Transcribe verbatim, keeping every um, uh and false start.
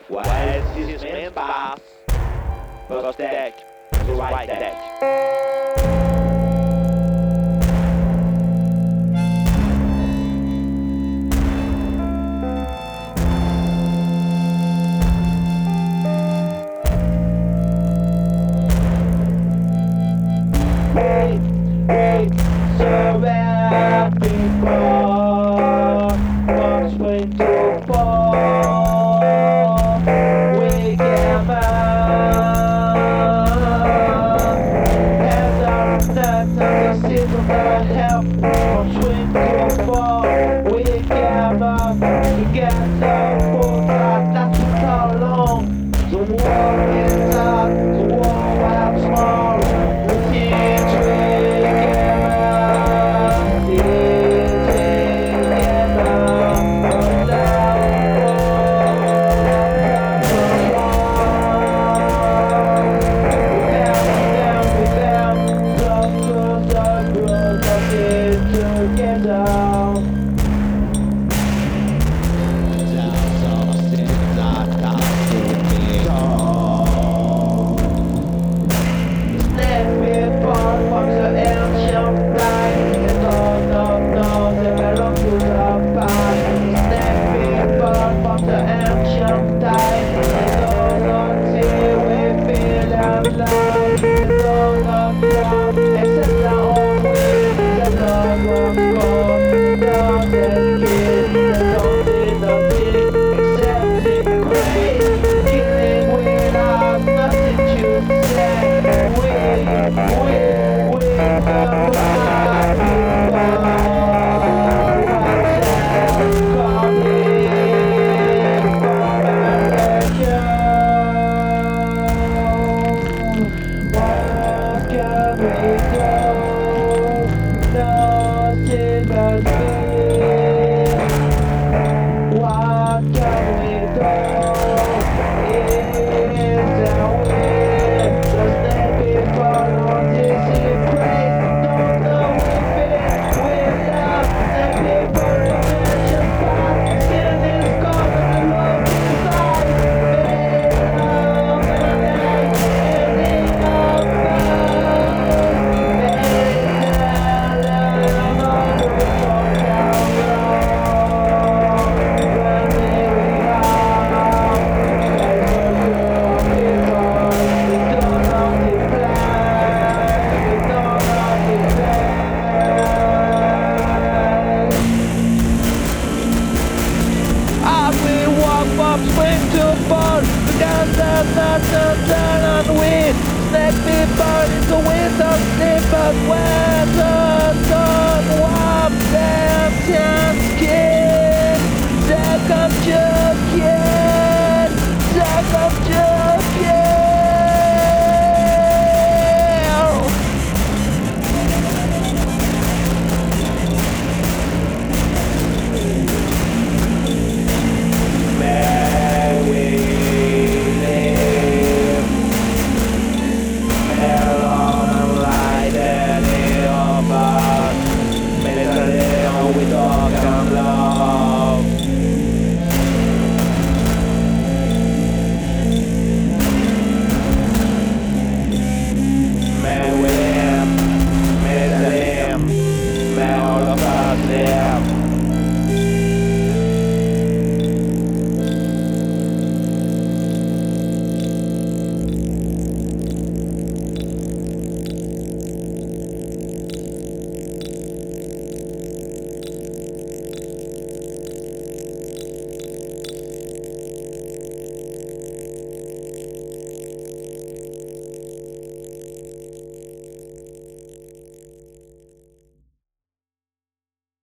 While this man pass, first deck, the right deck. Wait, wait, so happy for what's going to fall. We came out as our nuts of the season that help from swing to fall. We came up to get the full time, that's what how long. The war is out, the war was small. The teams we came out, the teams came out, but let me burn into winter slippers where the sun warms them chance skin. There comes you.